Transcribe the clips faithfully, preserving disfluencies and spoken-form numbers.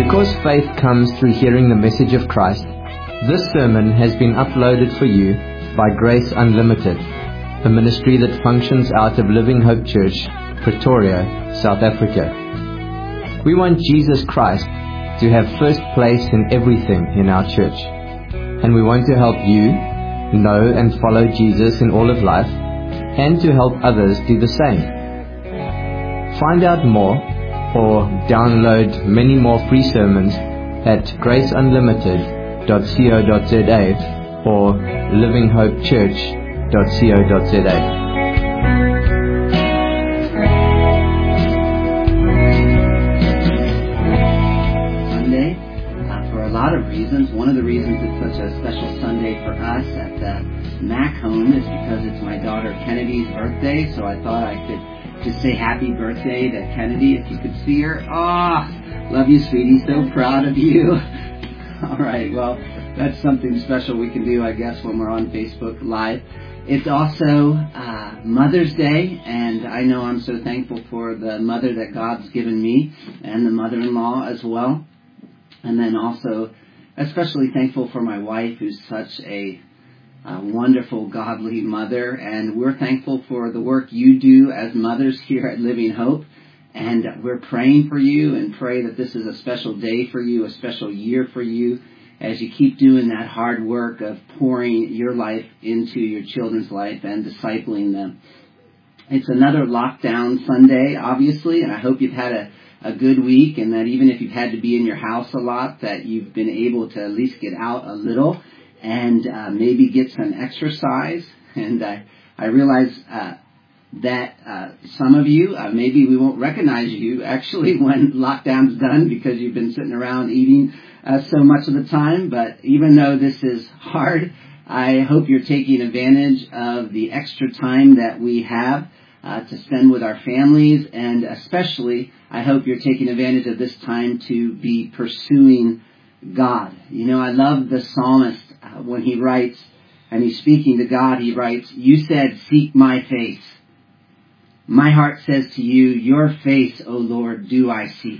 Because faith comes through hearing the message of Christ, this sermon has been uploaded for you by Grace Unlimited, a ministry that functions out of Living Hope Church, Pretoria, South Africa. We want Jesus Christ to have first place in everything in our church, and we want to help you know and follow Jesus in all of life, and to help others do the same. Find out more or download many more free sermons at grace unlimited dot co dot za or living hope church dot co dot za. Sunday, uh, for a lot of reasons. One of the reasons it's such a special Sunday for us at the Mac home is because it's my daughter Kennedy's birthday, so I thought I could just say happy birthday to Kennedy if you could see her. Ah, oh, love you, sweetie. So proud of you. All right, well, that's something special we can do, I guess, when we're on Facebook Live. It's also uh, Mother's Day, and I know I'm so thankful for the mother that God's given me and the mother-in-law as well. And then also especially thankful for my wife, who's such a A wonderful, godly mother, and we're thankful for the work you do as mothers here at Living Hope, and we're praying for you and pray that this is a special day for you, a special year for you, as you keep doing that hard work of pouring your life into your children's life and discipling them. It's another lockdown Sunday, obviously, and I hope you've had a, a good week, and that even if you've had to be in your house a lot, that you've been able to at least get out a little and uh, maybe get some exercise. And uh, I realize uh, that uh, some of you, uh, maybe we won't recognize you actually when lockdown's done because you've been sitting around eating uh, so much of the time. But even though this is hard, I hope you're taking advantage of the extra time that we have uh, to spend with our families. And especially, I hope you're taking advantage of this time to be pursuing God. You know, I love the psalmist uh, when he writes, and he's speaking to God, he writes, "You said, seek my face. My heart says to you, your face, O Lord, do I seek."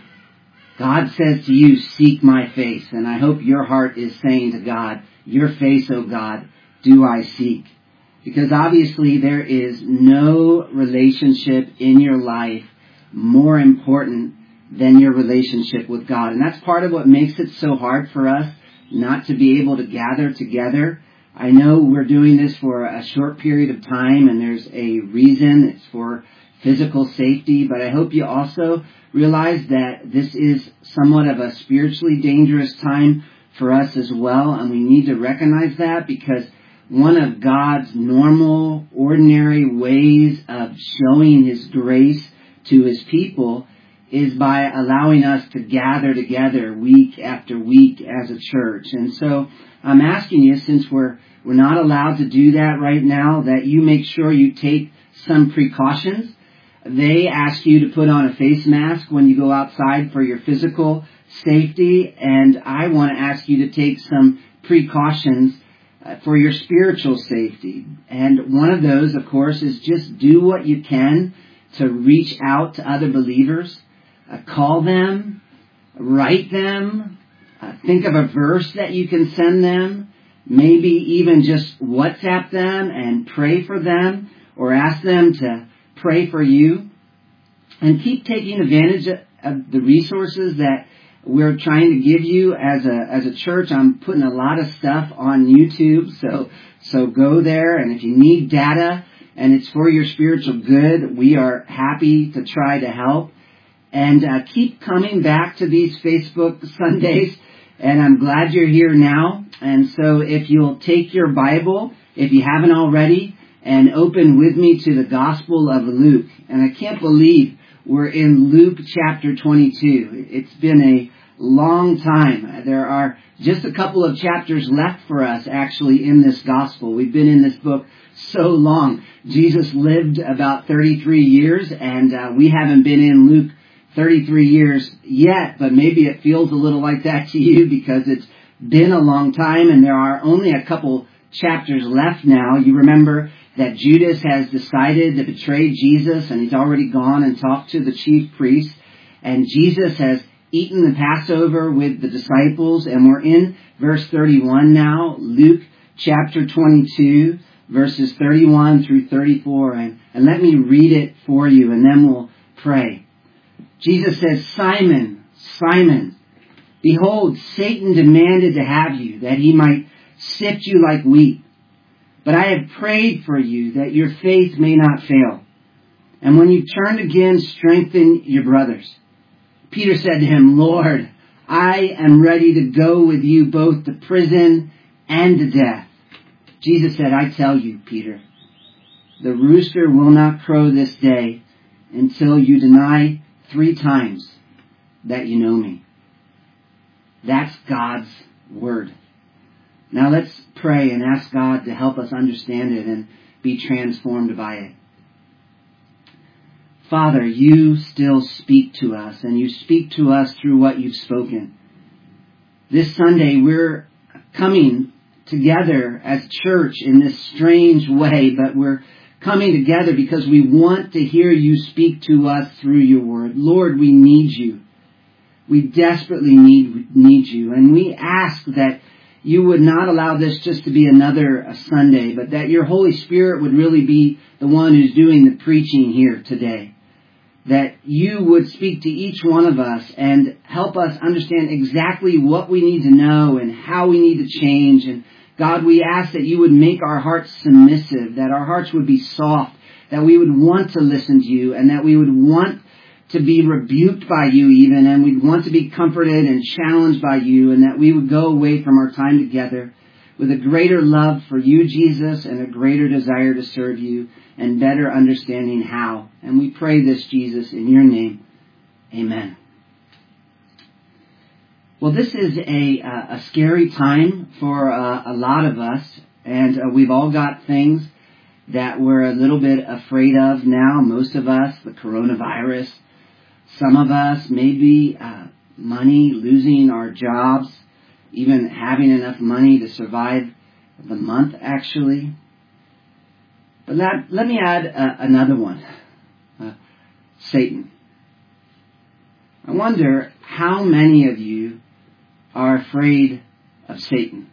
God says to you, seek my face. And I hope your heart is saying to God, your face, O God, do I seek. Because obviously there is no relationship in your life more important than your relationship with God. And that's part of what makes it so hard for us not to be able to gather together. I know we're doing this for a short period of time, and there's a reason. It's for physical safety, but I hope you also realize that this is somewhat of a spiritually dangerous time for us as well, and we need to recognize that, because one of God's normal, ordinary ways of showing His grace to His people is by allowing us to gather together week after week as a church. And so I'm asking you, since we're we're not allowed to do that right now, that you make sure you take some precautions. They ask you to put on a face mask when you go outside for your physical safety, and I want to ask you to take some precautions uh, for your spiritual safety. And one of those, of course, is just do what you can to reach out to other believers. Uh, call them, write them, uh, think of a verse that you can send them, maybe even just WhatsApp them and pray for them, or ask them to pray for you. And keep taking advantage of, of the resources that we're trying to give you as a as a church. I'm putting a lot of stuff on YouTube, so so go there, and if you need data and it's for your spiritual good, we are happy to try to help. And uh, keep coming back to these Facebook Sundays, and I'm glad you're here now. And so if you'll take your Bible, if you haven't already, and open with me to the Gospel of Luke. And I can't believe we're in Luke chapter twenty-two. It's been a long time. There are just a couple of chapters left for us, actually, in this Gospel. We've been in this book so long. Jesus lived about thirty-three years, and uh, we haven't been in Luke thirty-three years yet, but maybe it feels a little like that to you because it's been a long time, and there are only a couple chapters left now. You remember that Judas has decided to betray Jesus, and he's already gone and talked to the chief priests, and Jesus has eaten the Passover with the disciples, and we're in verse thirty-one now, Luke chapter twenty-two, verses thirty-one through thirty-four, and, and let me read it for you, and then we'll pray. Jesus says, Simon, Simon, behold, Satan demanded to have you, that he might sift you like wheat. But I have prayed for you, that your faith may not fail. And when you've turned again, strengthen your brothers. Peter said to him, Lord, I am ready to go with you both to prison and to death. Jesus said, I tell you, Peter, the rooster will not crow this day until you deny three times that you know me. That's God's word. Now let's pray and ask God to help us understand it and be transformed by it. Father, you still speak to us, and you speak to us through what you've spoken. This Sunday, we're coming together as church in this strange way, but we're coming together because we want to hear you speak to us through your word. Lord, we need you. We desperately need, need you, and we ask that you would not allow this just to be another Sunday, but that your Holy Spirit would really be the one who's doing the preaching here today. That you would speak to each one of us and help us understand exactly what we need to know and how we need to change. And God, we ask that you would make our hearts submissive, that our hearts would be soft, that we would want to listen to you, and that we would want to be rebuked by you even, and we'd want to be comforted and challenged by you, and that we would go away from our time together with a greater love for you, Jesus, and a greater desire to serve you and better understanding how. And we pray this, Jesus, in your name. Amen. Well, this is a, uh, a scary time for uh, a lot of us, and uh, we've all got things that we're a little bit afraid of now. Most of us, the coronavirus. Some of us, maybe uh, money, losing our jobs, even having enough money to survive the month, actually. But let, let me add uh, another one, uh, Satan. I wonder how many of you are afraid of Satan.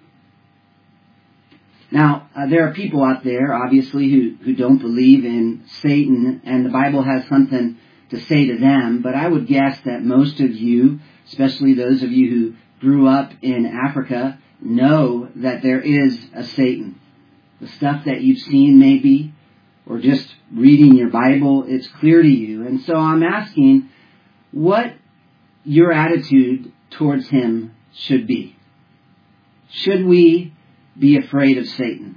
Now, uh, there are people out there, obviously, who, who don't believe in Satan, and the Bible has something to say to them, but I would guess that most of you, especially those of you who grew up in Africa, know that there is a Satan. The stuff that you've seen maybe, or just reading your Bible, it's clear to you. And so I'm asking what your attitude towards him should be. Should we be afraid of Satan?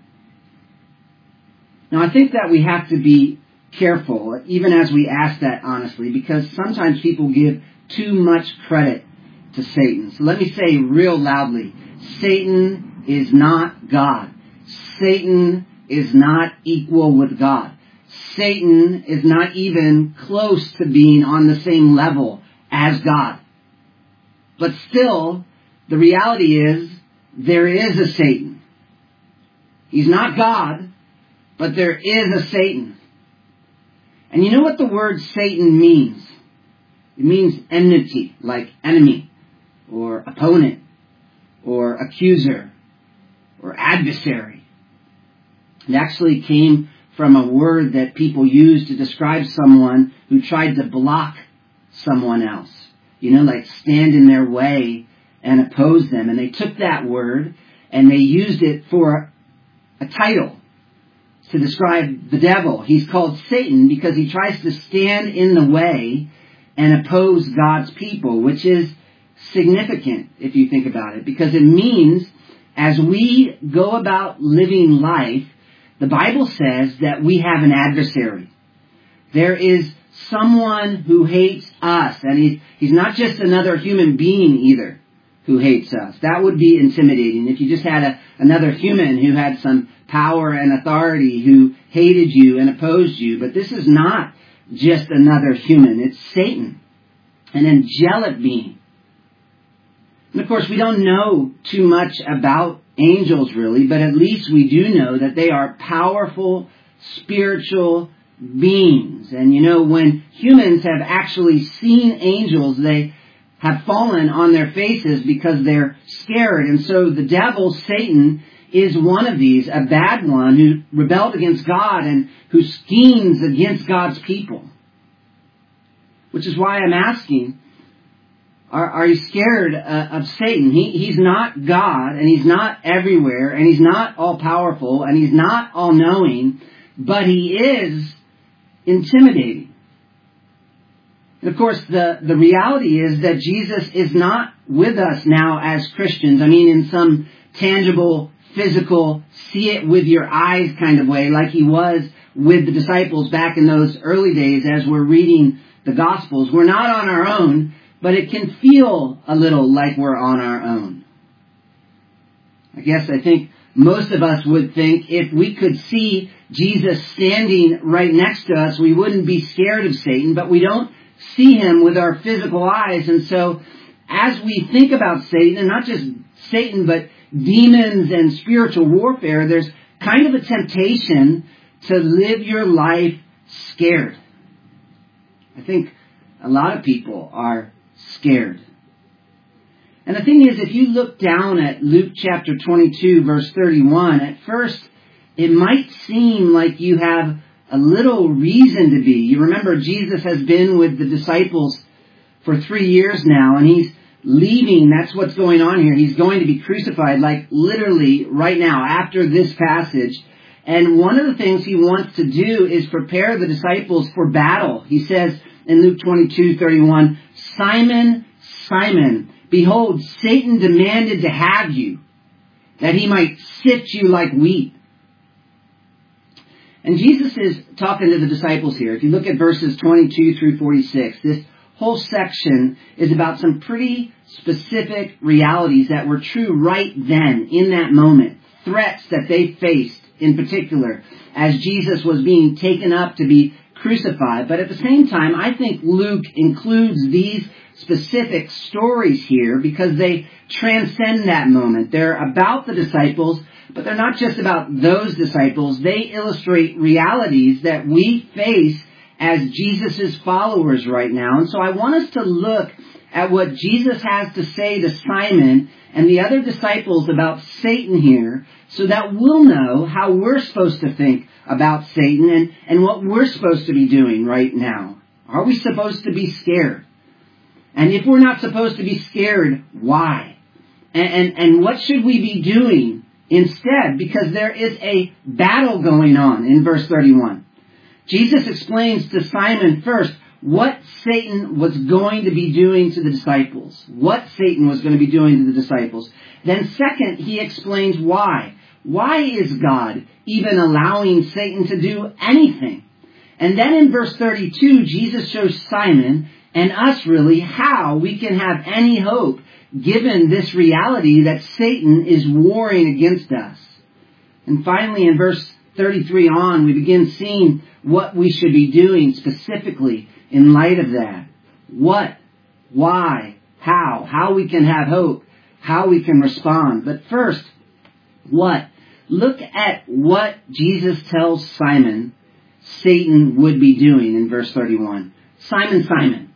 Now, I think that we have to be careful, even as we ask that honestly, because sometimes people give too much credit to Satan. So let me say real loudly, Satan is not God. Satan is not equal with God. Satan is not even close to being on the same level as God. But still, the reality is, there is a Satan. He's not God, but there is a Satan. And you know what the word Satan means? It means enmity, like enemy, or opponent, or accuser, or adversary. It actually came from a word that people used to describe someone who tried to block someone else. You know, like stand in their way and oppose them. And they took that word and they used it for a title to describe the devil. He's called Satan because he tries to stand in the way and oppose God's people, which is significant if you think about it, because it means as we go about living life, the Bible says that we have an adversary. There is someone who hates us, and he's, he's not just another human being either who hates us. That would be intimidating if you just had a, another human who had some power and authority who hated you and opposed you. But this is not just another human. It's Satan, an angelic being. And of course, we don't know too much about angels really, but at least we do know that they are powerful, spiritual beings. And you know, when humans have actually seen angels, they have fallen on their faces because they're scared. And so the devil, Satan, is one of these, a bad one who rebelled against God and who schemes against God's people. Which is why I'm asking, are, are you scared uh, of Satan? He, he's not God, and he's not everywhere, and he's not all-powerful, and he's not all-knowing, but he is intimidating. And of course, the, the reality is that Jesus is not with us now as Christians. I mean, in some tangible, physical, see it with your eyes kind of way, like he was with the disciples back in those early days as we're reading the Gospels. We're not on our own, but it can feel a little like we're on our own. I guess I think most of us would think if we could see Jesus standing right next to us, we wouldn't be scared of Satan, but we don't see him with our physical eyes. And so as we think about Satan, and not just Satan, but demons and spiritual warfare, there's kind of a temptation to live your life scared. I think a lot of people are scared. And the thing is, if you look down at Luke chapter twenty-two, verse thirty-one, at first it might seem like you have a little reason to be. You remember Jesus has been with the disciples for three years now, and he's leaving. That's what's going on here. He's going to be crucified, like literally right now, after this passage. And one of the things he wants to do is prepare the disciples for battle. He says in Luke twenty-two thirty-one, Simon, Simon, behold, Satan demanded to have you, that he might sift you like wheat. And Jesus is talking to the disciples here. If you look at verses twenty-two through forty-six, this whole section is about some pretty specific realities that were true right then, in that moment. Threats that they faced in particular as Jesus was being taken up to be crucified. But at the same time, I think Luke includes these specific stories here because they transcend that moment. They're about the disciples, but they're not just about those disciples. They illustrate realities that we face as Jesus' followers right now. And so I want us to look at what Jesus has to say to Simon and the other disciples about Satan here, so that we'll know how we're supposed to think about Satan and, and what we're supposed to be doing right now. Are we supposed to be scared? And if we're not supposed to be scared, why? And, and, and what should we be doing instead? Because there is a battle going on in verse thirty-one. Jesus explains to Simon first what Satan was going to be doing to the disciples. What Satan was going to be doing to the disciples. Then second, he explains why. Why is God even allowing Satan to do anything? And then in verse thirty-two, Jesus shows Simon and us really how we can have any hope given this reality that Satan is warring against us. And finally in verse thirty-three on, we begin seeing what we should be doing specifically in light of that. What, why, how, how we can have hope, how we can respond. But first, what? Look at what Jesus tells Simon Satan would be doing in verse thirty-one. Simon, Simon.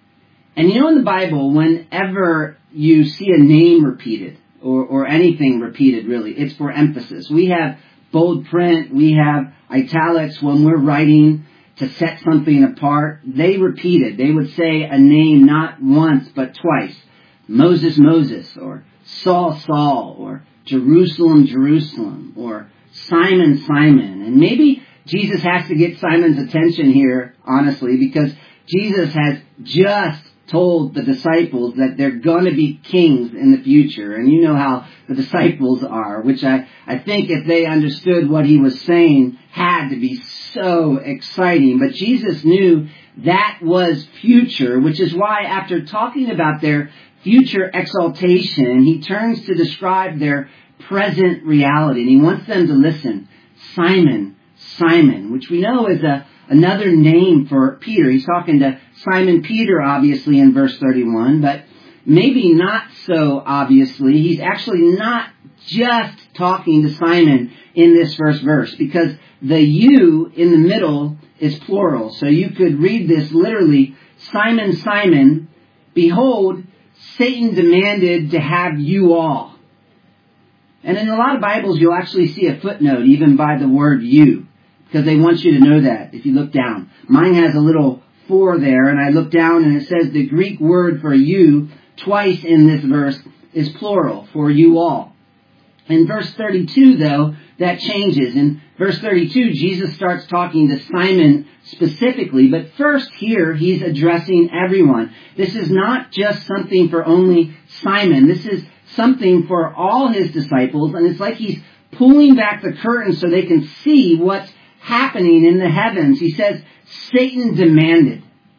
And you know in the Bible, whenever you see a name repeated, or, or anything repeated really, it's for emphasis. We have bold print, we have italics when we're writing to set something apart. They repeat it. They would say a name not once but twice. Moses, Moses, or Saul, Saul, or Jerusalem, Jerusalem, or Simon, Simon. And maybe Jesus has to get Simon's attention here, honestly, because Jesus has just told the disciples that they're going to be kings in the future. And you know how the disciples are, which I, I think if they understood what he was saying had to be so exciting. But Jesus knew that was future, which is why after talking about their future exaltation, he turns to describe their present reality. And he wants them to listen. Simon, Simon, which we know is a another name for Peter. He's talking to Simon Peter, obviously, in verse thirty-one, but maybe not so obviously. He's actually not just talking to Simon in this first verse, because the you in the middle is plural. So you could read this literally, Simon, Simon, behold, Satan demanded to have you all. And in a lot of Bibles, you'll actually see a footnote, even by the word you, because they want you to know that if you look down. Mine has a little four there, and I look down and it says the Greek word for you twice in this verse is plural, for you all. In verse thirty-two, though, that changes. In verse thirty-two, Jesus starts talking to Simon specifically, but first here he's addressing everyone. This is not just something for only Simon. This is something for all his disciples, and it's like he's pulling back the curtain so they can see what's happening in the heavens. He says, Satan demanded.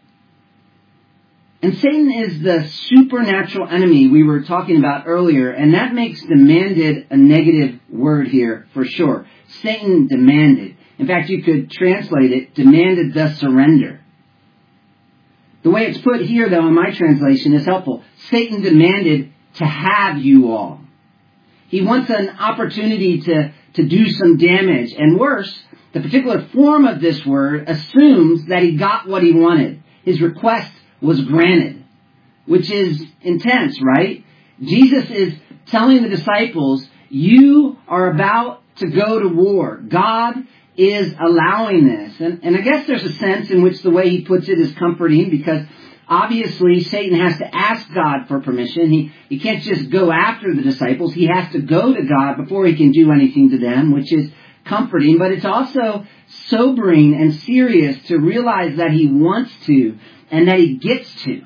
And Satan is the supernatural enemy we were talking about earlier, and that makes demanded a negative word here for sure. Satan demanded. In fact, you could translate it, demanded the surrender. The way it's put here, though, in my translation is helpful. Satan demanded to have you all. He wants an opportunity to, to do some damage. And worse, the particular form of this word assumes that he got what he wanted. His request was granted, which is intense, right? Jesus is telling the disciples, you are about to go to war. God is allowing this. And, and I guess there's a sense in which the way he puts it is comforting, because obviously Satan has to ask God for permission. He, he can't just go after the disciples. He has to go to God before he can do anything to them, which is comforting. But it's also sobering and serious to realize that he wants to and that he gets to.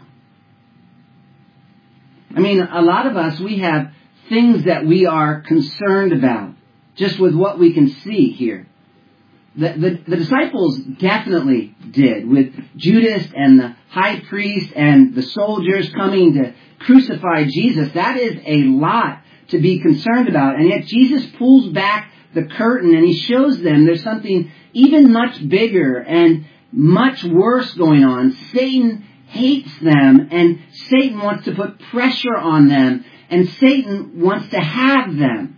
I mean, a lot of us, we have things that we are concerned about, just with what we can see here. The, the, the disciples definitely did, with Judas and the high priest and the soldiers coming to crucify Jesus. That is a lot to be concerned about. And yet Jesus pulls back the curtain and he shows them there's something even much bigger and much worse going on. Satan hates them, and Satan wants to put pressure on them, and Satan wants to have them.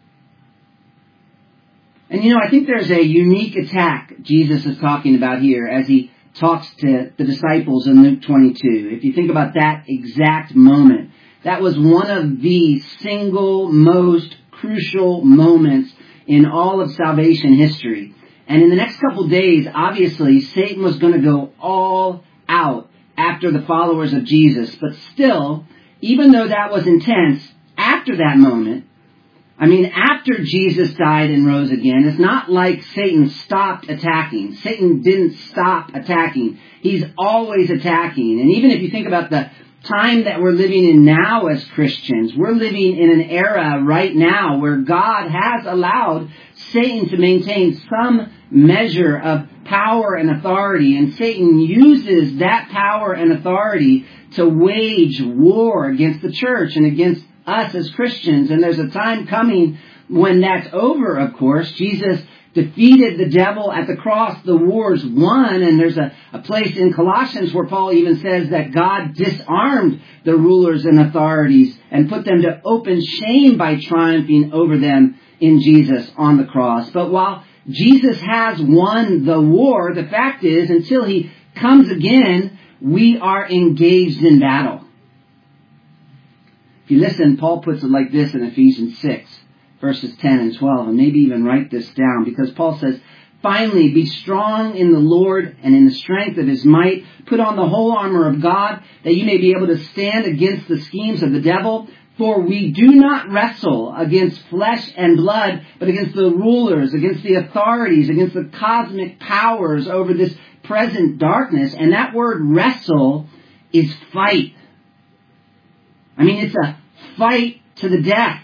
And you know, I think there's a unique attack Jesus is talking about here as he talks to the disciples in Luke twenty-two. If you think about that exact moment, that was one of the single most crucial moments in all of salvation history. And in the next couple days, obviously, Satan was going to go all out after the followers of Jesus. But still, even though that was intense, after that moment, I mean, after Jesus died and rose again, it's not like Satan stopped attacking. Satan didn't stop attacking. He's always attacking. And even if you think about the time that we're living in now as Christians, we're living in an era right now where God has allowed Satan to maintain some measure of power and authority, and Satan uses that power and authority to wage war against the church and against us as Christians. And there's a time coming when that's over, of course. Jesus defeated the devil at the cross. The war's won. And there's a, a place in Colossians where Paul even says that God disarmed the rulers and authorities and put them to open shame by triumphing over them in Jesus on the cross. But while Jesus has won the war, the fact is, until he comes again, we are engaged in battle. If you listen, Paul puts it like this in Ephesians six, verses ten and twelve, and maybe even write this down, because Paul says, finally, be strong in the Lord and in the strength of his might. Put on the whole armor of God, that you may be able to stand against the schemes of the devil. For we do not wrestle against flesh and blood, but against the rulers, against the authorities, against the cosmic powers over this present darkness. And that word wrestle is fight. I mean, it's a fight to the death.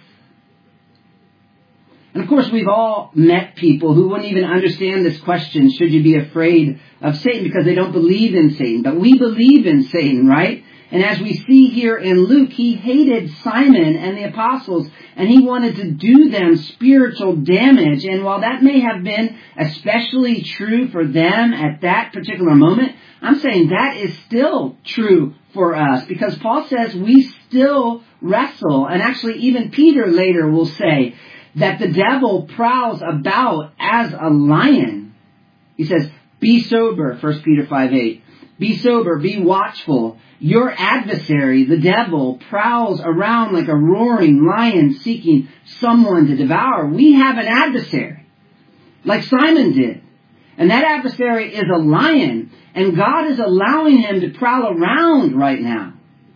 And of course, we've all met people who wouldn't even understand this question, should you be afraid of Satan, because they don't believe in Satan. But we believe in Satan, right? And as we see here in Luke, he hated Simon and the apostles, and he wanted to do them spiritual damage. And while that may have been especially true for them at that particular moment, I'm saying that is still true for us, because Paul says we still wrestle. And actually, even Peter later will say that the devil prowls about as a lion. He says, be sober, First Peter five eight. Be sober, be watchful. Your adversary, the devil, prowls around like a roaring lion seeking someone to devour. We have an adversary, like Simon did. And that adversary is a lion, and God is allowing him to prowl around right now.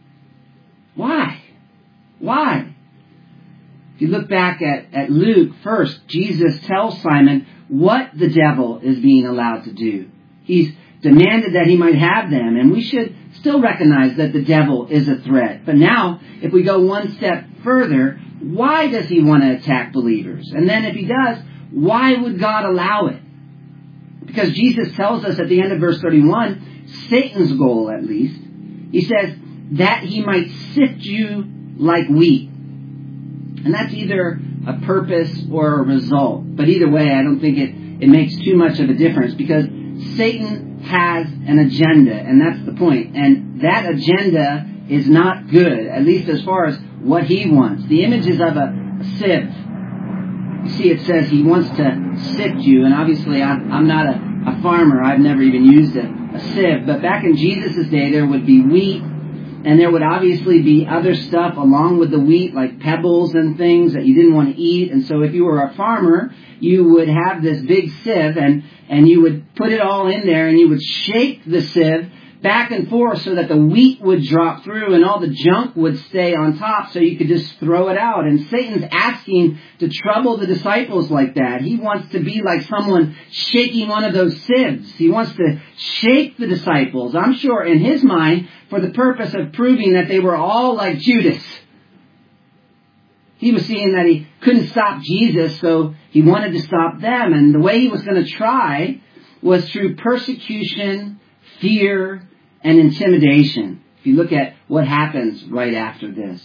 Why? Why? If you look back at, at Luke first, Jesus tells Simon what the devil is being allowed to do. He's demanded that he might have them, and we should still recognize that the devil is a threat. But now, if we go one step further, why does he want to attack believers? And then if he does, why would God allow it? Because Jesus tells us at the end of verse thirty-one, Satan's goal at least, he says, that he might sift you like wheat. And that's either a purpose or a result. But either way, I don't think it, it makes too much of a difference, because Satan has an agenda, and that's the point. And that agenda is not good, at least as far as what he wants. The image is of a, a sieve. You see, it says he wants to sift you, and obviously I, I'm not a, a farmer. I've never even used a, a sieve. But back in Jesus' day, there would be wheat, and there would obviously be other stuff along with the wheat, like pebbles and things that you didn't want to eat. And so if you were a farmer, you would have this big sieve, and, and you would put it all in there, and you would shake the sieve back and forth so that the wheat would drop through and all the junk would stay on top, so you could just throw it out. And Satan's asking to trouble the disciples like that. He wants to be like someone shaking one of those sieves. He wants to shake the disciples, I'm sure in his mind, for the purpose of proving that they were all like Judas. He was seeing that he couldn't stop Jesus, so he wanted to stop them. And the way he was going to try was through persecution, fear, and intimidation. If you look at what happens right after this.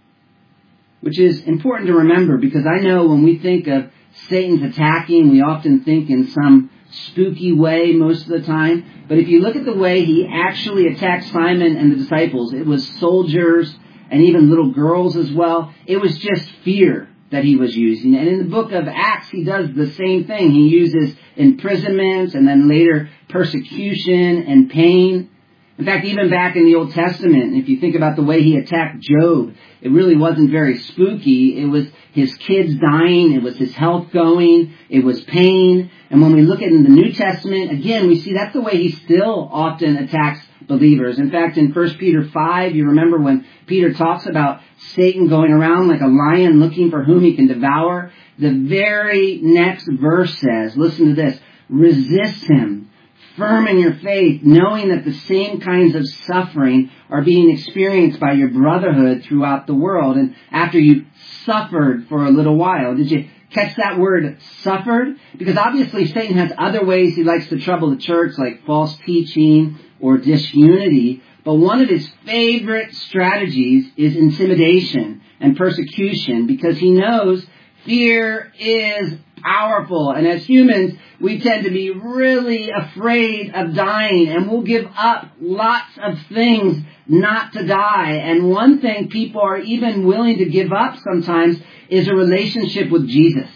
Which is important to remember, because I know when we think of Satan's attacking, we often think in some spooky way most of the time. But if you look at the way he actually attacked Simon and the disciples, it was soldiers and even little girls as well. It was just fear that he was using. And in the book of Acts, he does the same thing. He uses imprisonments and then later persecution and pain. In fact, even back in the Old Testament, if you think about the way he attacked Job, it really wasn't very spooky. It was his kids dying. It was his health going. It was pain. And when we look at in the New Testament, again, we see that's the way he still often attacks believers. In fact, in First Peter five, you remember when Peter talks about Satan going around like a lion looking for whom he can devour? The very next verse says, listen to this, resist him, firm in your faith, knowing that the same kinds of suffering are being experienced by your brotherhood throughout the world. And after you suffered for a little while, did you catch that word, suffered? Because obviously Satan has other ways he likes to trouble the church, like false teaching or disunity. But one of his favorite strategies is intimidation and persecution, because he knows fear is powerful. And as humans, we tend to be really afraid of dying, and we'll give up lots of things not to die. And one thing people are even willing to give up sometimes is a relationship with Jesus.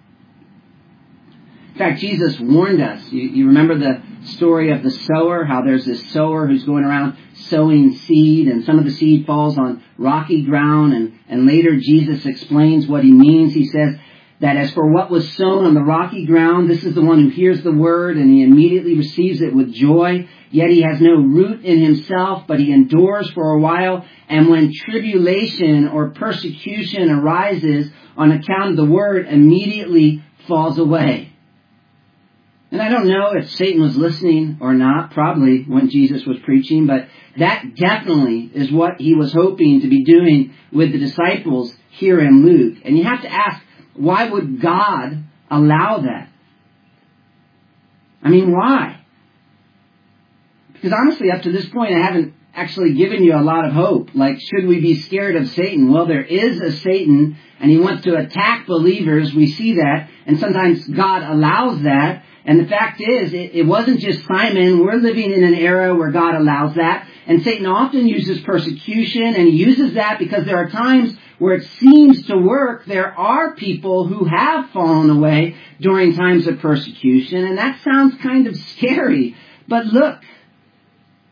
In fact, Jesus warned us. You, you remember the story of the sower, how there's this sower who's going around sowing seed, and some of the seed falls on rocky ground, and, and later Jesus explains what he means. He says that as for what was sown on the rocky ground, this is the one who hears the word, and he immediately receives it with joy. Yet he has no root in himself, but he endures for a while. And when tribulation or persecution arises on account of the word, immediately falls away. And I don't know if Satan was listening or not, probably when Jesus was preaching, but that definitely is what he was hoping to be doing with the disciples here in Luke. And you have to ask, why would God allow that? I mean, why? Because honestly, up to this point, I haven't actually given you a lot of hope. Like, should we be scared of Satan? Well, there is a Satan, and he wants to attack believers. We see that, and sometimes God allows that. And the fact is, it, it wasn't just Simon. We're living in an era where God allows that. And Satan often uses persecution, and he uses that because there are times where it seems to work. There are people who have fallen away during times of persecution, and that sounds kind of scary. But look,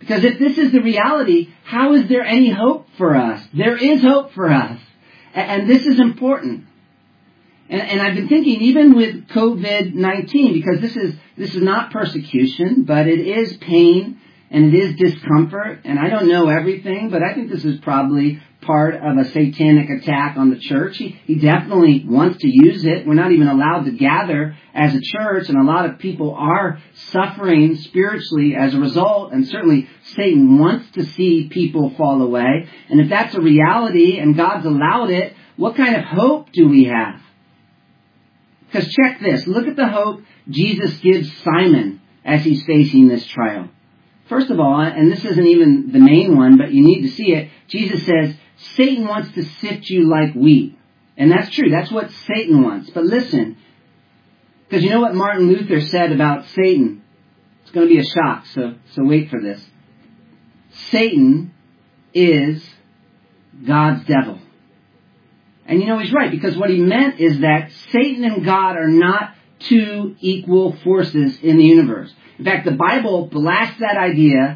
Because if this is the reality, how is there any hope for us? There is hope for us. And this is important. And, and I've been thinking, even with covid nineteen, because this is this is not persecution, but it is pain and it is discomfort. And I don't know everything, but I think this is probably part of a satanic attack on the church. He, he definitely wants to use it. We're not even allowed to gather as a church, and a lot of people are suffering spiritually as a result, and certainly Satan wants to see people fall away. And if that's a reality and God's allowed it, what kind of hope do we have? Because check this. Look at the hope Jesus gives Simon as he's facing this trial. First of all, and this isn't even the main one, but you need to see it, Jesus says, Satan wants to sift you like wheat. And that's true. That's what Satan wants. But listen, because you know what Martin Luther said about Satan? It's going to be a shock, so, so wait for this. Satan is God's devil. And you know he's right, because what he meant is that Satan and God are not two equal forces in the universe. In fact, the Bible blasts that idea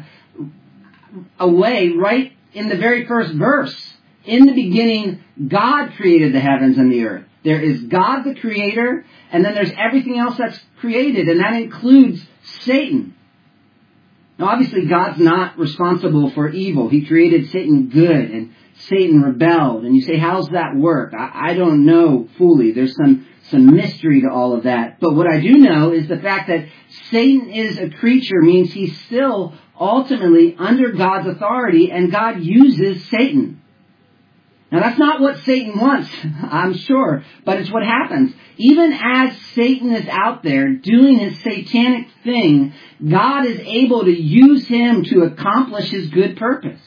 away right in the very first verse. In the beginning, God created the heavens and the earth. There is God the creator, and then there's everything else that's created, and that includes Satan. Now, obviously, God's not responsible for evil. He created Satan good, and Satan rebelled. And you say, how's that work? I, I don't know fully. There's some, some mystery to all of that. But what I do know is the fact that Satan is a creature means he's still ultimately under God's authority, and God uses Satan. Now, that's not what Satan wants, I'm sure, but it's what happens. Even as Satan is out there doing his satanic thing, God is able to use him to accomplish his good purpose.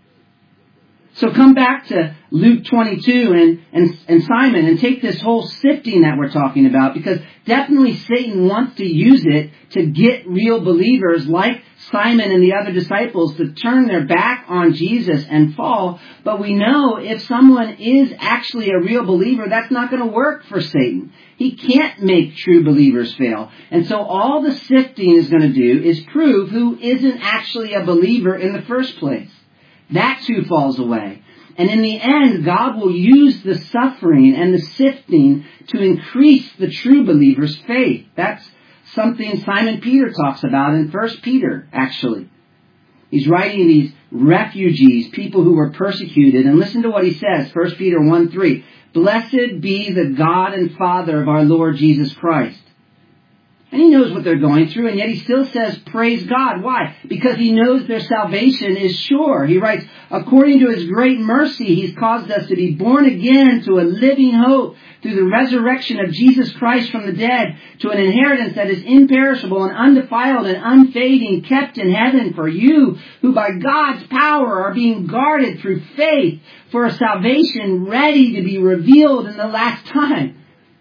So come back to Luke twenty-two and, and, and Simon and take this whole sifting that we're talking about, because definitely Satan wants to use it to get real believers like Simon and the other disciples to turn their back on Jesus and fall. But we know if someone is actually a real believer, that's not going to work for Satan. He can't make true believers fail. And so all the sifting is going to do is prove who isn't actually a believer in the first place. That too falls away. And in the end, God will use the suffering and the sifting to increase the true believer's faith. That's something Simon Peter talks about in First Peter, actually. He's writing these refugees, people who were persecuted. And listen to what he says, First Peter one three. Blessed be the God and Father of our Lord Jesus Christ. And he knows what they're going through, and yet he still says, praise God. Why? Because he knows their salvation is sure. He writes, according to his great mercy, he's caused us to be born again to a living hope through the resurrection of Jesus Christ from the dead, to an inheritance that is imperishable and undefiled and unfading, kept in heaven for you, who by God's power are being guarded through faith for a salvation ready to be revealed in the last time.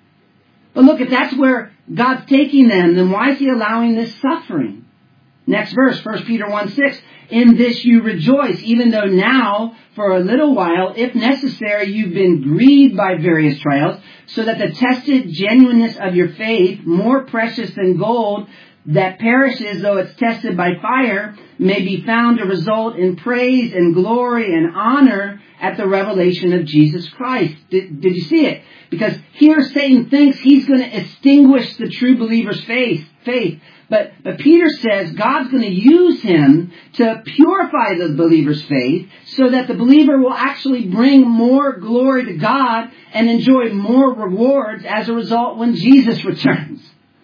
But look, if that's where God's taking them, then why is he allowing this suffering? Next verse, First Peter one six. In this you rejoice, even though now, for a little while, if necessary, you've been grieved by various trials, so that the tested genuineness of your faith, more precious than gold, that perishes though it's tested by fire, may be found to result in praise and glory and honor at the revelation of Jesus Christ. Did, did you see it? Because here Satan thinks he's going to extinguish the true believer's faith. faith. But, but Peter says God's going to use him to purify the believer's faith so that the believer will actually bring more glory to God and enjoy more rewards as a result when Jesus returns.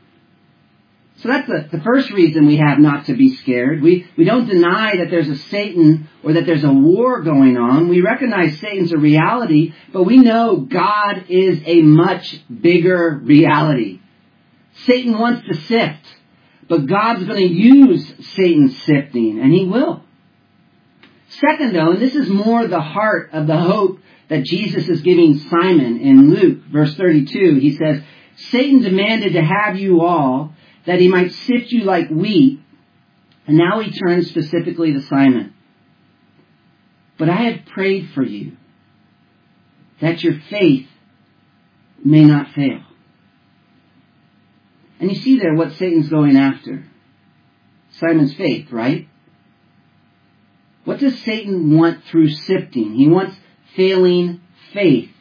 So that's the, the first reason we have not to be scared. We, we don't deny that there's a Satan or that there's a war going on. We recognize Satan's a reality, but we know God is a much bigger reality. Satan wants to sift, but God's going to use Satan's sifting, and he will. Second, though, and this is more the heart of the hope that Jesus is giving Simon in Luke, verse thirty-two, he says, Satan demanded to have you all, that he might sift you like wheat. And now he turns specifically to Simon. But I have prayed for you, that your faith may not fail. And you see there what Satan's going after. Simon's faith, right? What does Satan want through sifting? He wants failing faith.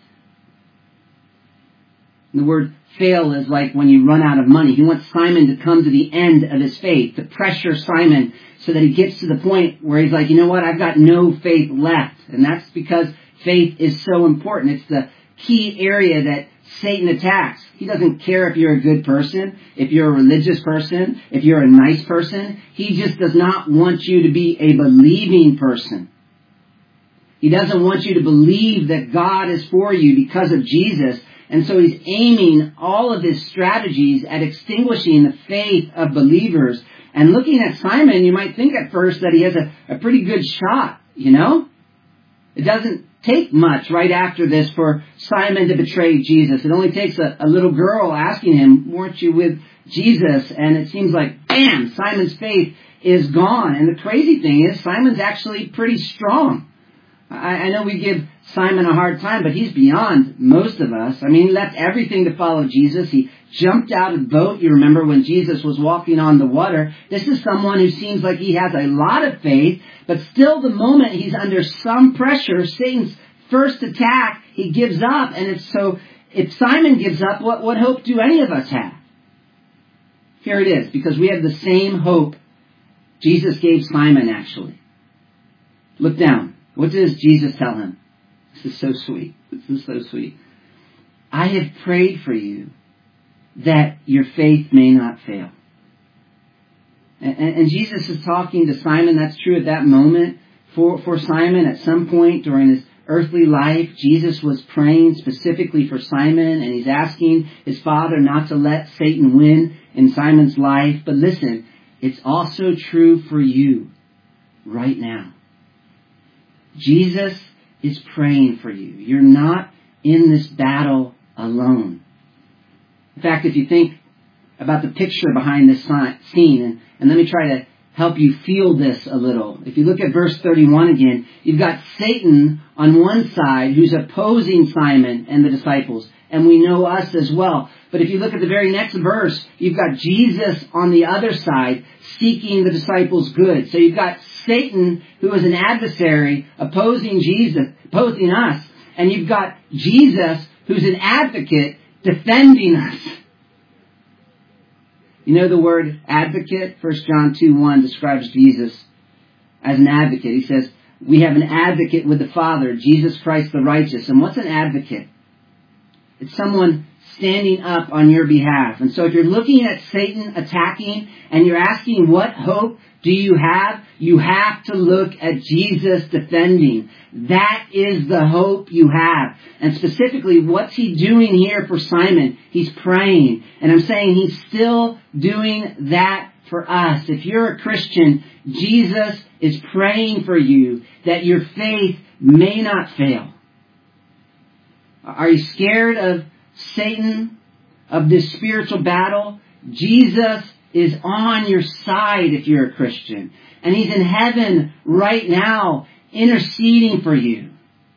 The word fail is like when you run out of money. He wants Simon to come to the end of his faith, to pressure Simon so that he gets to the point where he's like, you know what, I've got no faith left. And that's because faith is so important. It's the key area that Satan attacks. He doesn't care if you're a good person, if you're a religious person, if you're a nice person. He just does not want you to be a believing person. He doesn't want you to believe that God is for you because of Jesus. And so he's aiming all of his strategies at extinguishing the faith of believers. And looking at Simon, you might think at first that he has a, a pretty good shot, you know? It doesn't take much right after this for Simon to betray Jesus. It only takes a, a little girl asking him, weren't you with Jesus? And it seems like, bam, Simon's faith is gone. And the crazy thing is, Simon's actually pretty strong. I, I know we give Simon a hard time, but he's beyond most of us. I mean, he left everything to follow Jesus. He jumped out of the boat, you remember, when Jesus was walking on the water. This is someone who seems like he has a lot of faith, but still the moment he's under some pressure, Satan's first attack, he gives up. And it's so, if Simon gives up, what, what hope do any of us have? Here it is, because we have the same hope Jesus gave Simon, actually. Look down. What does Jesus tell him? This is so sweet. This is so sweet. I have prayed for you that your faith may not fail. And, and, and Jesus is talking to Simon. That's true at that moment. For, for Simon, at some point during his earthly life, Jesus was praying specifically for Simon, and he's asking his Father not to let Satan win in Simon's life. But listen, it's also true for you right now. Jesus is praying for you. You're not in this battle alone. In fact, if you think about the picture behind this scene, and, and let me try to help you feel this a little. If you look at verse thirty-one again, you've got Satan on one side who's opposing Simon and the disciples, and we know us as well. But if you look at the very next verse, you've got Jesus on the other side seeking the disciples' good. So you've got Satan, who is an adversary, opposing Jesus, opposing us, and you've got Jesus, who's an advocate, defending us. You know the word advocate? First John two one describes Jesus as an advocate. He says, we have an advocate with the Father, Jesus Christ the righteous. And what's an advocate? It's someone standing up on your behalf. And so if you're looking at Satan attacking and you're asking what hope do you have, you have to look at Jesus defending. That is the hope you have. And specifically, what's he doing here for Simon? He's praying. And I'm saying he's still doing that for us. If you're a Christian, Jesus is praying for you that your faith may not fail. Are you scared of Satan, of this spiritual battle? Jesus is on your side if you're a Christian. And he's in heaven right now interceding for you.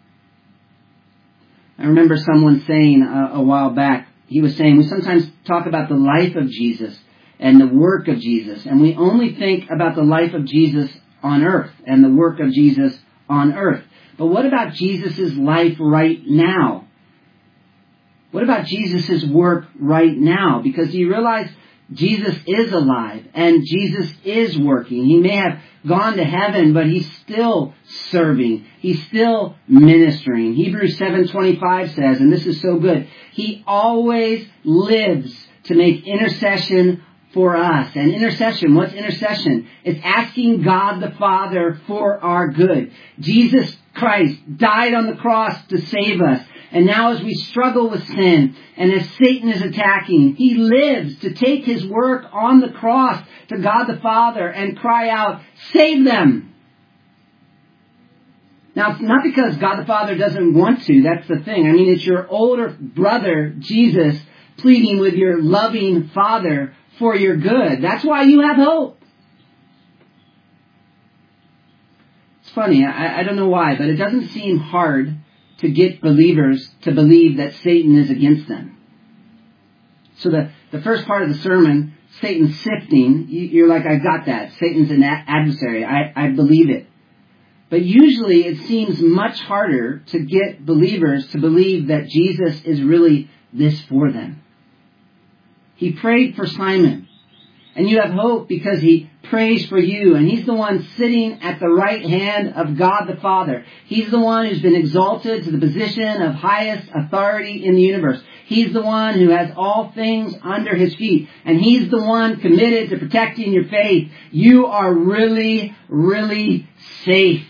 I remember someone saying a, a while back, he was saying, we sometimes talk about the life of Jesus and the work of Jesus, and we only think about the life of Jesus on earth and the work of Jesus on earth. But what about Jesus' life right now? What about Jesus' work right now? Because you realize Jesus is alive and Jesus is working. He may have gone to heaven, but he's still serving. He's still ministering. Hebrews seven twenty-five says, and this is so good, he always lives to make intercession for us. And intercession, what's intercession? It's asking God the Father for our good. Jesus Christ died on the cross to save us. And now as we struggle with sin, and as Satan is attacking, he lives to take his work on the cross to God the Father and cry out, save them. Now, it's not because God the Father doesn't want to. That's the thing. I mean, it's your older brother, Jesus, pleading with your loving Father for your good. That's why you have hope. It's funny. I, I don't know why, but it doesn't seem hard to get believers to believe that Satan is against them. So the, the first part of the sermon, Satan's sifting, you, you're like, I got that. Satan's an adversary. I, I believe it. But usually it seems much harder to get believers to believe that Jesus is really this for them. He prayed for Simon. And you have hope because he prays for you. And he's the one sitting at the right hand of God the Father. He's the one who's been exalted to the position of highest authority in the universe. He's the one who has all things under his feet. And he's the one committed to protecting your faith. You are really, really safe.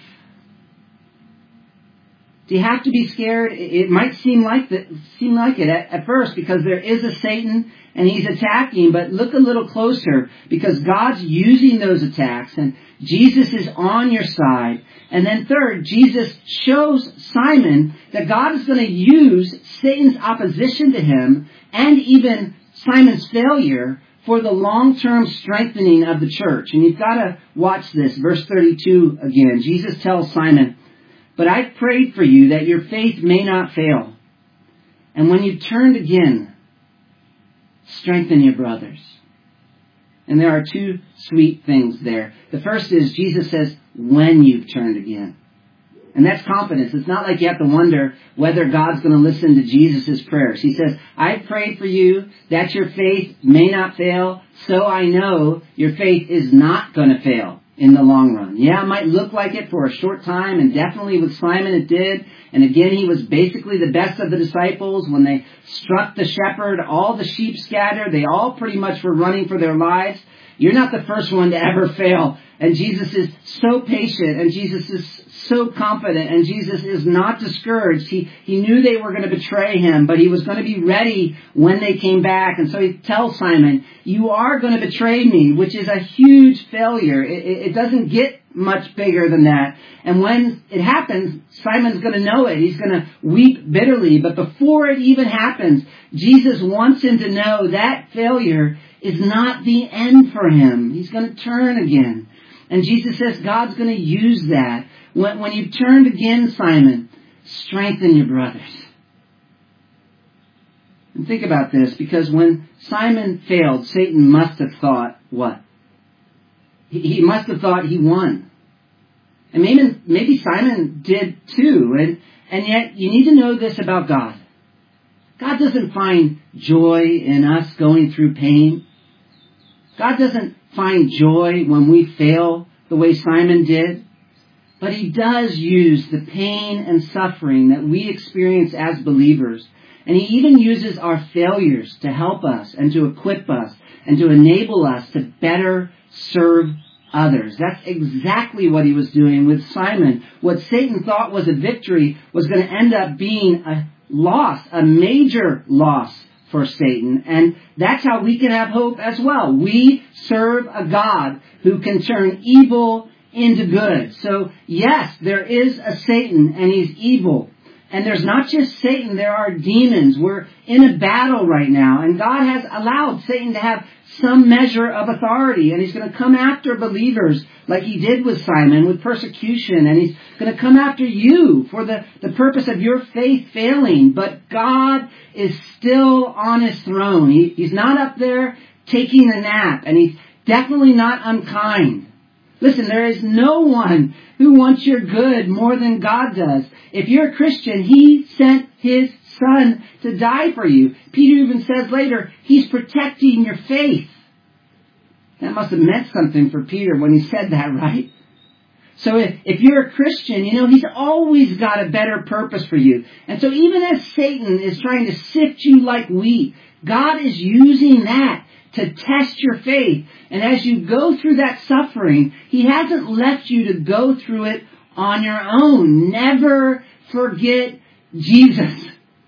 Do you have to be scared? It might seem like that, seem like it at, at first because there is a Satan and he's attacking, but look a little closer because God's using those attacks and Jesus is on your side. And then third, Jesus shows Simon that God is going to use Satan's opposition to him and even Simon's failure for the long-term strengthening of the church. And you've got to watch this. Verse thirty-two again. Jesus tells Simon, "But I prayed for you that your faith may not fail. And when you've turned again, strengthen your brothers." And there are two sweet things there. The first is Jesus says, when you've turned again. And that's confidence. It's not like you have to wonder whether God's going to listen to Jesus' prayers. He says, "I prayed for you that your faith may not fail, so I know your faith is not going to fail in the long run." Yeah, it might look like it for a short time, and definitely with Simon it did. And again, he was basically the best of the disciples. When they struck the shepherd, all the sheep scattered. They all pretty much were running for their lives. You're not the first one to ever fail. And Jesus is so patient, and Jesus is so confident, and Jesus is not discouraged. He, he knew they were going to betray him, but he was going to be ready when they came back. And so he tells Simon, "You are going to betray me," which is a huge failure. It, it, it doesn't get much bigger than that. And when it happens, Simon's going to know it. He's going to weep bitterly. But before it even happens, Jesus wants him to know that failure is not the end for him. He's going to turn again. And Jesus says God's going to use that. When, when you've turned again, Simon, strengthen your brothers. And think about this, because when Simon failed, Satan must have thought, what? He, he must have thought he won. And maybe, maybe Simon did too. And, and yet, you need to know this about God. God doesn't find joy in us going through pain. God doesn't find joy when we fail the way Simon did. But he does use the pain and suffering that we experience as believers. And he even uses our failures to help us and to equip us and to enable us to better serve others. That's exactly what he was doing with Simon. What Satan thought was a victory was going to end up being a loss, a major loss for Satan. And that's how we can have hope as well. We serve a God who can turn evil into good. So yes, there is a Satan and he's evil. And there's not just Satan, there are demons. We're in a battle right now. And God has allowed Satan to have some measure of authority. And he's going to come after believers like he did with Simon with persecution. And he's going to come after you for the, the purpose of your faith failing. But God is still on his throne. He, he's not up there taking a nap. And he's definitely not unkind. Listen, there is no one who wants your good more than God does. If you're a Christian, he sent his son to die for you. Peter even says later, he's protecting your faith. That must have meant something for Peter when he said that, right? So if, if you're a Christian, you know, he's always got a better purpose for you. And so even as Satan is trying to sift you like wheat, God is using that to test your faith. And as you go through that suffering, he hasn't left you to go through it on your own. Never forget Jesus.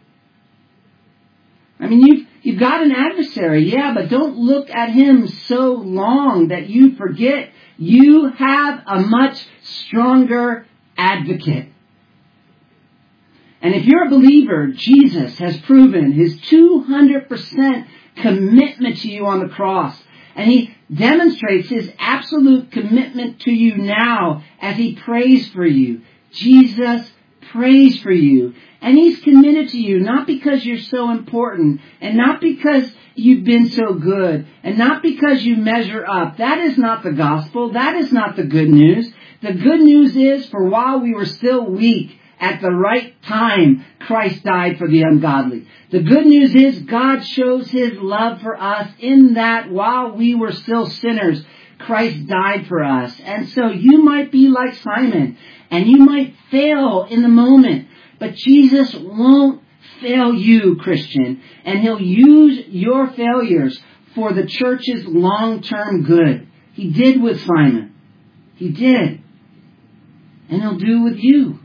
I mean, you've, you've got an adversary, yeah, but don't look at him so long that you forget you have a much stronger advocate. And if you're a believer, Jesus has proven his two hundred percent commitment to you on the cross. And he demonstrates his absolute commitment to you now as he prays for you. Jesus prays for you. And he's committed to you not because you're so important and not because you've been so good and not because you measure up. That is not the gospel. That is not the good news. The good news is, for while we were still weak, at the right time, Christ died for the ungodly. The good news is God shows His love for us in that while we were still sinners, Christ died for us. And so you might be like Simon, and you might fail in the moment, but Jesus won't fail you, Christian, and He'll use your failures for the church's long-term good. He did with Simon. He did. And He'll do with you.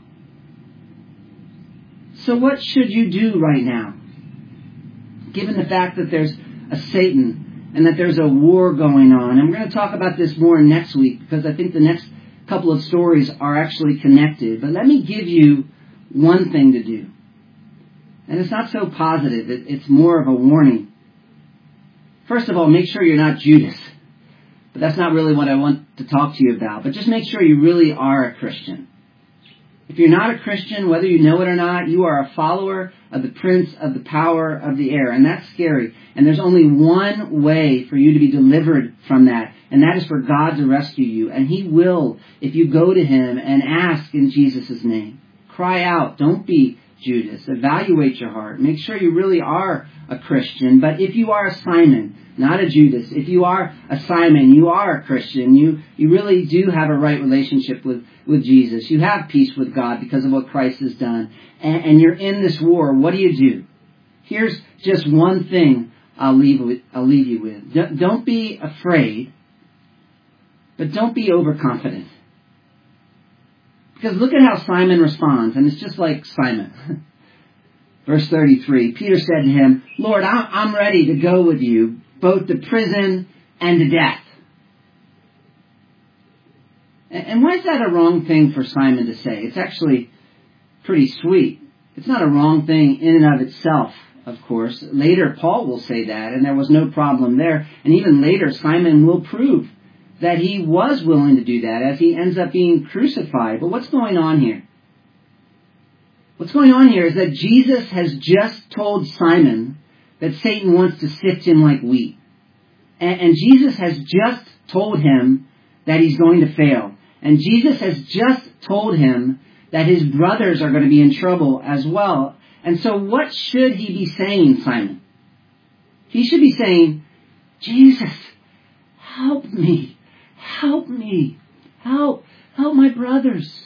So what should you do right now? Given the fact that there's a Satan and that there's a war going on. And we're going to talk about this more next week because I think the next couple of stories are actually connected. But let me give you one thing to do. And it's not so positive. It, it's more of a warning. First of all, make sure you're not Judas. But that's not really what I want to talk to you about. But just make sure you really are a Christian. If you're not a Christian, whether you know it or not, you are a follower of the prince of the power of the air. And that's scary. And there's only one way for you to be delivered from that. And that is for God to rescue you. And He will if you go to Him and ask in Jesus' name. Cry out. Don't be Judas. Evaluate your heart. Make sure you really are a Christian. But if you are a Simon, not a Judas, if you are a Simon, you are a Christian. You you really do have a right relationship with, with Jesus. You have peace with God because of what Christ has done. And, and you're in this war. What do you do? Here's just one thing I'll leave with, I'll leave you with. Don't, don't be afraid, but don't be overconfident. Because look at how Simon responds, and it's just like Simon. Verse thirty-three, Peter said to Him, Lord, I'm ready to go with you, both to prison and to death. And why is that a wrong thing for Simon to say? It's actually pretty sweet. It's not a wrong thing in and of itself, of course. Later, Paul will say that, and there was no problem there. And even later, Simon will prove that he was willing to do that as he ends up being crucified. But what's going on here? What's going on here is that Jesus has just told Simon that Satan wants to sift him like wheat. And, and Jesus has just told him that he's going to fail. And Jesus has just told him that his brothers are going to be in trouble as well. And so what should he be saying, Simon? He should be saying, Jesus, help me. Help me. Help. Help my brothers.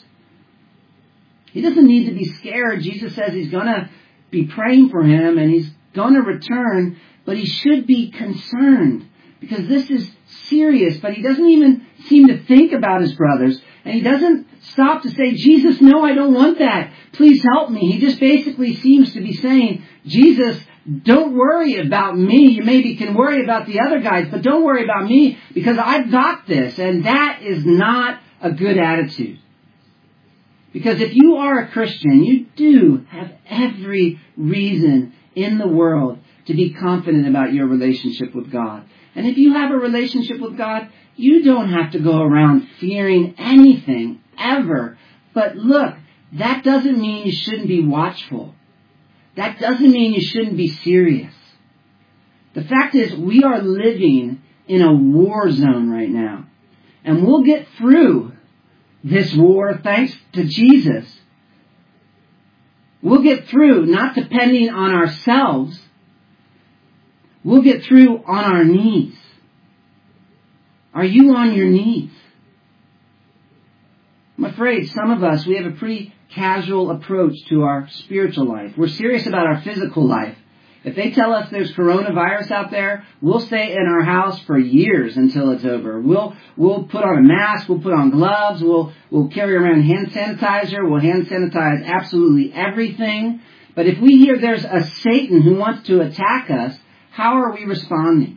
He doesn't need to be scared. Jesus says He's going to be praying for him and He's going to return, but he should be concerned because this is serious. But he doesn't even seem to think about his brothers, and he doesn't stop to say, Jesus, no, I don't want that. Please help me. He just basically seems to be saying, Jesus, don't worry about me. You maybe can worry about the other guys, but don't worry about me because I've got this. And that is not a good attitude. Because if you are a Christian, you do have every reason in the world to be confident about your relationship with God. And if you have a relationship with God, you don't have to go around fearing anything ever. But look, that doesn't mean you shouldn't be watchful. That doesn't mean you shouldn't be serious. The fact is, we are living in a war zone right now. And we'll get through this war thanks to Jesus. We'll get through not depending on ourselves. We'll get through on our knees. Are you on your knees? I'm afraid some of us, we have a pretty casual approach to our spiritual life. We're serious about our physical life. If they tell us there's coronavirus out there, we'll stay in our house for years until it's over. We'll we'll put on a mask, we'll put on gloves, we'll we'll carry around hand sanitizer, we'll hand sanitize absolutely everything. But if we hear there's a Satan who wants to attack us, how are we responding?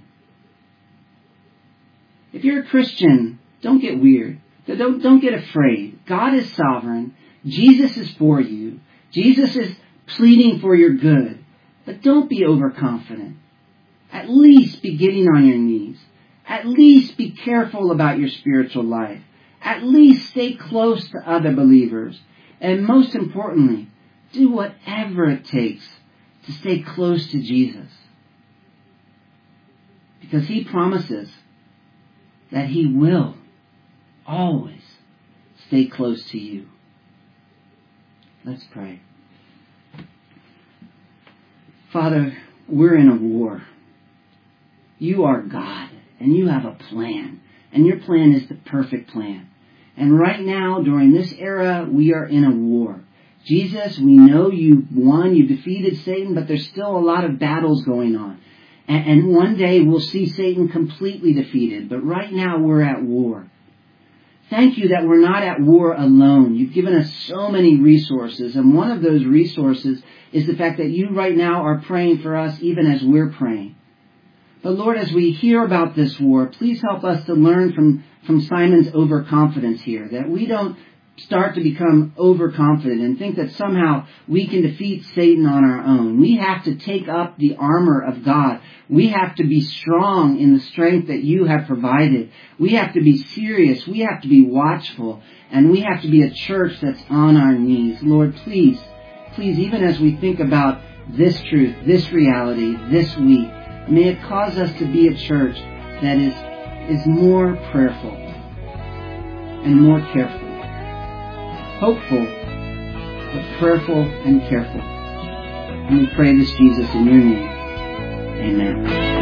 If you're a Christian, don't get weird. Don't, don't get afraid. God is sovereign. Jesus is for you. Jesus is pleading for your good. But don't be overconfident. At least be getting on your knees. At least be careful about your spiritual life. At least stay close to other believers. And most importantly, do whatever it takes to stay close to Jesus. Because He promises that He will always stay close to you. Let's pray. Father, we're in a war. You are God, and you have a plan, and your plan is the perfect plan. And right now, during this era, we are in a war. Jesus, we know you won, you defeated Satan, but there's still a lot of battles going on. And, and one day we'll see Satan completely defeated, but right now we're at war. Thank you that we're not at war alone. You've given us so many resources, and one of those resources is the fact that you right now are praying for us even as we're praying. But Lord, as we hear about this war, please help us to learn from, from Simon's overconfidence here, that we don't start to become overconfident and think that somehow we can defeat Satan on our own. We have to take up the armor of God. We have to be strong in the strength that you have provided. We have to be serious. We have to be watchful. And we have to be a church that's on our knees. Lord, please, please, even as we think about this truth, this reality, this week, may it cause us to be a church that is, is more prayerful and more careful. Hopeful, but prayerful and careful. And we pray this, Jesus, in your name. Amen.